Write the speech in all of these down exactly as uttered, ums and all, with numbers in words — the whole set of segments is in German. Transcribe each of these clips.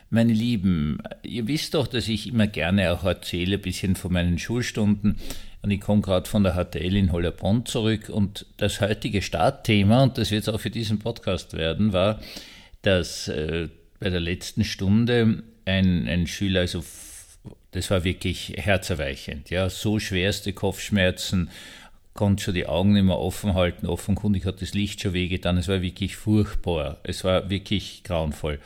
Meine Lieben, ihr wisst doch, dass ich immer gerne auch erzähle, ein bisschen von meinen Schulstunden. Und ich komme gerade von der H T L in Hollabronn zurück. Und das heutige Startthema, und das wird es auch für diesen Podcast werden, war, dass äh, bei der letzten Stunde ein, ein Schüler, also das war wirklich herzerweichend, ja, so schwerste Kopfschmerzen, konnte schon die Augen nicht mehr offen halten, offenkundig hat das Licht schon wehgetan, es war wirklich furchtbar, es war wirklich grauenvoll.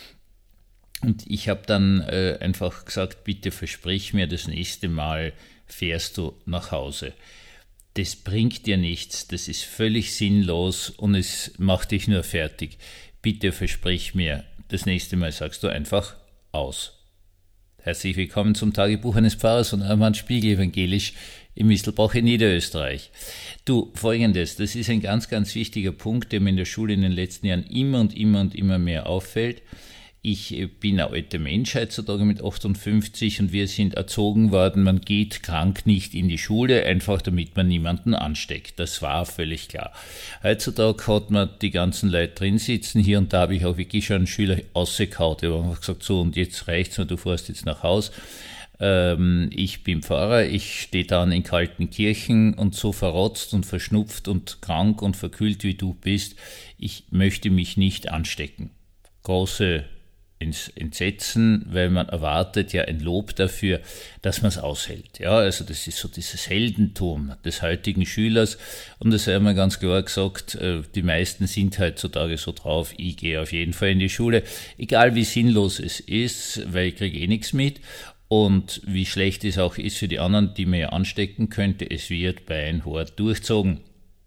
Und ich habe dann äh, einfach gesagt, bitte versprich mir, das nächste Mal fährst du nach Hause. Das bringt dir nichts, das ist völlig sinnlos und es macht dich nur fertig. Bitte versprich mir, das nächste Mal sagst du einfach aus. Herzlich willkommen zum Tagebuch eines Pfarrers und Armand Spiegel, evangelisch im Mistelbach in Niederösterreich. Du, Folgendes, das ist ein ganz, ganz wichtiger Punkt, der mir in der Schule in den letzten Jahren immer und immer und immer mehr auffällt. Ich bin ein alter Mensch heutzutage mit achtundfünfzig und wir sind erzogen worden, man geht krank nicht in die Schule, einfach damit man niemanden ansteckt. Das war völlig klar. Heutzutage hat man die ganzen Leute drin sitzen, hier und da habe ich auch wirklich schon einen Schüler rausgehauen, der hat einfach gesagt, so und jetzt reicht's mir, du fährst jetzt nach Haus. Ähm, ich bin Pfarrer, ich stehe dann in Kaltenkirchen und so verrotzt und verschnupft und krank und verkühlt wie du bist, ich möchte mich nicht anstecken. Große ins Entsetzen, weil man erwartet ja ein Lob dafür, dass man es aushält. Ja, also das ist so dieses Heldentum des heutigen Schülers und das sei einmal ganz klar gesagt, die meisten sind heutzutage so drauf, ich gehe auf jeden Fall in die Schule, egal wie sinnlos es ist, weil ich kriege eh nichts mit und wie schlecht es auch ist für die anderen, die man ja anstecken könnte, es wird beinhart durchzogen.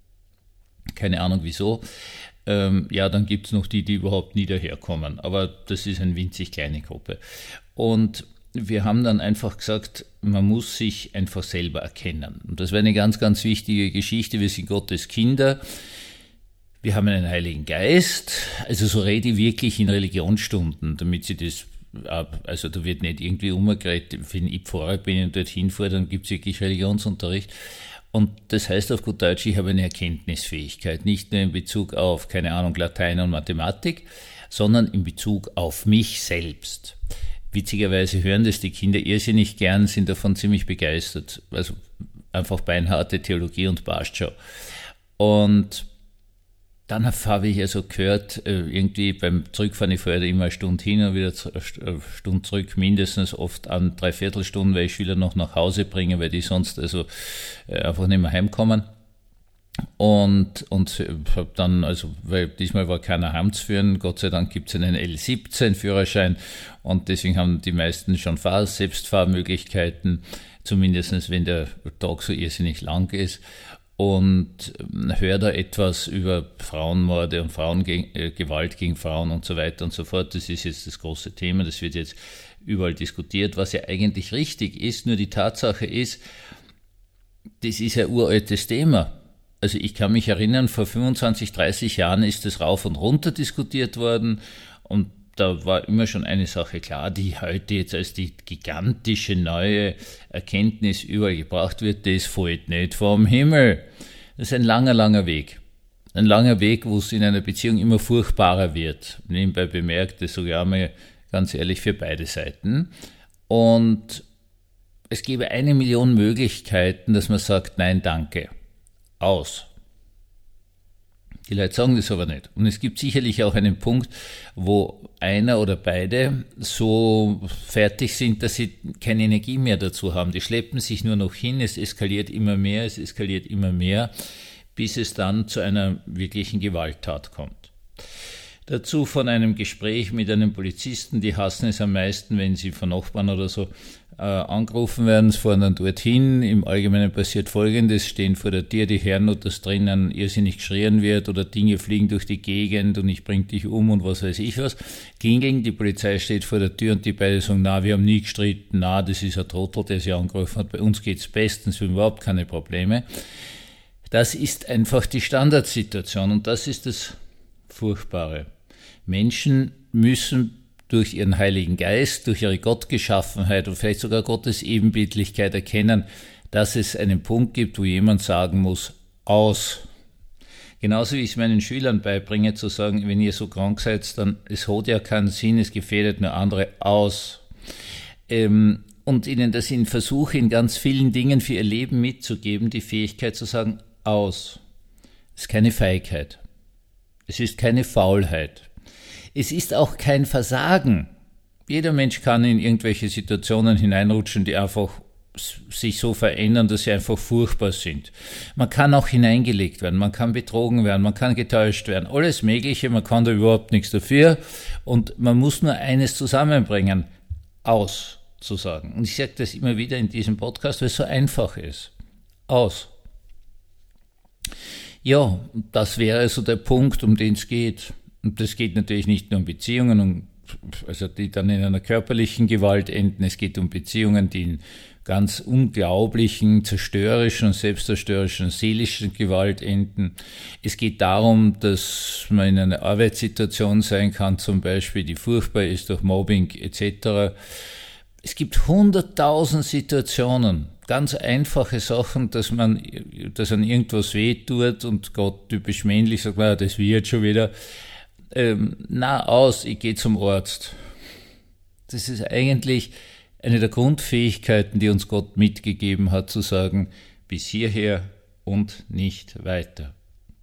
Keine Ahnung wieso. Ähm, ja, dann gibt's noch die, die überhaupt nie daherkommen. Aber das ist eine winzig kleine Gruppe. Und wir haben dann einfach gesagt, man muss sich einfach selber erkennen. Und das war eine ganz, ganz wichtige Geschichte. Wir sind Gottes Kinder. Wir haben einen Heiligen Geist. Also so rede ich wirklich in Religionsstunden, damit sie das, also da wird nicht irgendwie umgeredet, wenn ich Pfarrer bin und dorthin fahre, dann gibt's wirklich Religionsunterricht. Und das heißt auf gut Deutsch, ich habe eine Erkenntnisfähigkeit, nicht nur in Bezug auf, keine Ahnung, Latein und Mathematik, sondern in Bezug auf mich selbst. Witzigerweise hören das die Kinder irrsinnig gern, sind davon ziemlich begeistert. Also einfach beinharte Theologie und passt schon. Und dann habe ich also gehört, irgendwie beim Zurückfahren, ich fahre immer eine Stunde hin und wieder eine Stunde zurück, mindestens oft an Dreiviertelstunden, weil ich Schüler noch nach Hause bringe, weil die sonst also einfach nicht mehr heimkommen. Und, und habe dann, also, weil diesmal war keiner heimzuführen, Gott sei Dank gibt es einen L siebzehn Führerschein und deswegen haben die meisten schon Fahr-, Selbstfahrmöglichkeiten, zumindest wenn der Tag so irrsinnig lang ist. Und höre da etwas über Frauenmorde und Frauen gegen, äh, Gewalt gegen Frauen und so weiter und so fort. Das ist jetzt das große Thema, das wird jetzt überall diskutiert, was ja eigentlich richtig ist. Nur die Tatsache ist, das ist ein uraltes Thema. Also ich kann mich erinnern, vor fünfundzwanzig, dreißig Jahren ist das rauf und runter diskutiert worden und da war immer schon eine Sache klar, die heute jetzt als die gigantische neue Erkenntnis überall gebracht wird, das fällt nicht vom Himmel. Das ist ein langer, langer Weg. Ein langer Weg, wo es in einer Beziehung immer furchtbarer wird. Nebenbei bemerkt, das sogar mal ganz ehrlich für beide Seiten. Und es gäbe eine Million Möglichkeiten, dass man sagt, nein, danke, aus. Die Leute sagen das aber nicht. Und es gibt sicherlich auch einen Punkt, wo einer oder beide so fertig sind, dass sie keine Energie mehr dazu haben. Die schleppen sich nur noch hin, es eskaliert immer mehr, es eskaliert immer mehr, bis es dann zu einer wirklichen Gewalttat kommt. Dazu von einem Gespräch mit einem Polizisten, die hassen es am meisten, wenn sie von Nachbarn oder so äh, angerufen werden, sie fahren dann dorthin. Im Allgemeinen passiert Folgendes, stehen vor der Tür, die hören nur, dass drinnen irrsinnig geschrien wird oder Dinge fliegen durch die Gegend und ich bring dich um und was weiß ich was. Klingeln, die Polizei steht vor der Tür und die beiden sagen, na, wir haben nie gestritten, na, das ist ein Trottel, der sie angerufen hat, bei uns geht's bestens, wir haben überhaupt keine Probleme. Das ist einfach die Standardsituation und das ist das Furchtbare. Menschen müssen durch ihren Heiligen Geist, durch ihre Gottgeschaffenheit und vielleicht sogar Gottes Ebenbildlichkeit erkennen, dass es einen Punkt gibt, wo jemand sagen muss, aus. Genauso wie ich es meinen Schülern beibringe, zu sagen, wenn ihr so krank seid, dann es hat ja keinen Sinn, es gefährdet nur andere, aus. Ähm, und ihnen das in Versuche in ganz vielen Dingen für ihr Leben mitzugeben, die Fähigkeit zu sagen, aus. Es ist keine Feigheit. Es ist keine Faulheit. Es ist auch kein Versagen. Jeder Mensch kann in irgendwelche Situationen hineinrutschen, die einfach sich so verändern, dass sie einfach furchtbar sind. Man kann auch hineingelegt werden, man kann betrogen werden, man kann getäuscht werden, alles Mögliche, man kann da überhaupt nichts dafür und man muss nur eines zusammenbringen, aus zu sagen. Und ich sage das immer wieder in diesem Podcast, weil es so einfach ist. Aus. Ja, das wäre so der Punkt, um den es geht. Und das geht natürlich nicht nur um Beziehungen, um, also die dann in einer körperlichen Gewalt enden. Es geht um Beziehungen, die in ganz unglaublichen, zerstörerischen und selbstzerstörerischen seelischen Gewalt enden. Es geht darum, dass man in einer Arbeitssituation sein kann, zum Beispiel, die furchtbar ist durch Mobbing et cetera. Es gibt hunderttausend Situationen, ganz einfache Sachen, dass man, dass an irgendwas wehtut und Gott typisch männlich sagt, na, das wird schon wieder. Ähm, na, aus, ich gehe zum Arzt. Das ist eigentlich eine der Grundfähigkeiten, die uns Gott mitgegeben hat, zu sagen, bis hierher und nicht weiter.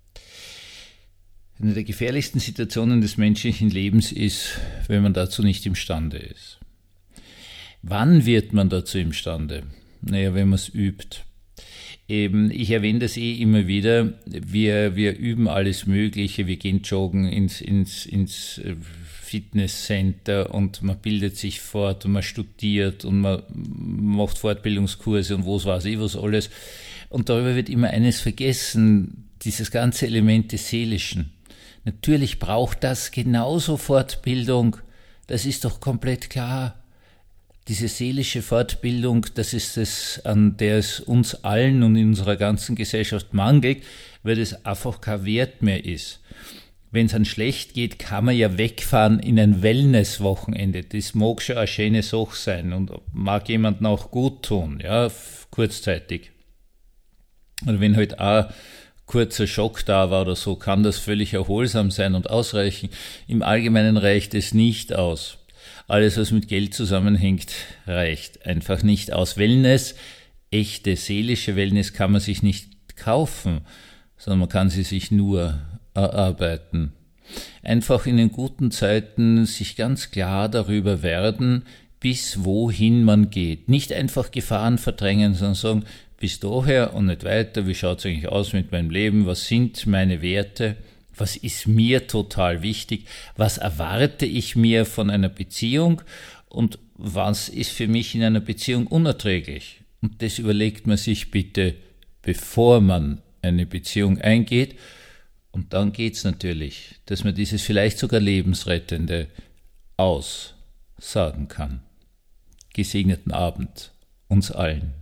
Eine der gefährlichsten Situationen des menschlichen Lebens ist, wenn man dazu nicht imstande ist. Wann wird man dazu imstande? Naja, wenn man es übt. Eben, ich erwähne das eh immer wieder, wir, wir üben alles Mögliche, wir gehen joggen ins, ins, ins Fitnesscenter und man bildet sich fort und man studiert und man macht Fortbildungskurse und was weiß ich was alles. Und darüber wird immer eines vergessen, dieses ganze Element des Seelischen. Natürlich braucht das genauso Fortbildung, das ist doch komplett klar. Diese seelische Fortbildung, das ist es, an der es uns allen und in unserer ganzen Gesellschaft mangelt, weil es einfach kein Wert mehr ist. Wenn es einem schlecht geht, kann man ja wegfahren in ein Wellness-Wochenende. Das mag schon eine schöne Sache sein und mag jemandem auch gut tun, ja, kurzzeitig. Oder wenn halt auch kurzer Schock da war oder so, kann das völlig erholsam sein und ausreichen. Im Allgemeinen reicht es nicht aus. Alles, was mit Geld zusammenhängt, reicht einfach nicht aus. Wellness, echte seelische Wellness kann man sich nicht kaufen, sondern man kann sie sich nur erarbeiten. Einfach in den guten Zeiten sich ganz klar darüber werden, bis wohin man geht. Nicht einfach Gefahren verdrängen, sondern sagen, bis daher und nicht weiter. Wie schaut es eigentlich aus mit meinem Leben? Was sind meine Werte? Was ist mir total wichtig? Was erwarte ich mir von einer Beziehung? Und was ist für mich in einer Beziehung unerträglich? Und das überlegt man sich bitte, bevor man eine Beziehung eingeht. Und dann geht's natürlich, dass man dieses vielleicht sogar lebensrettende aussagen kann. Gesegneten Abend uns allen.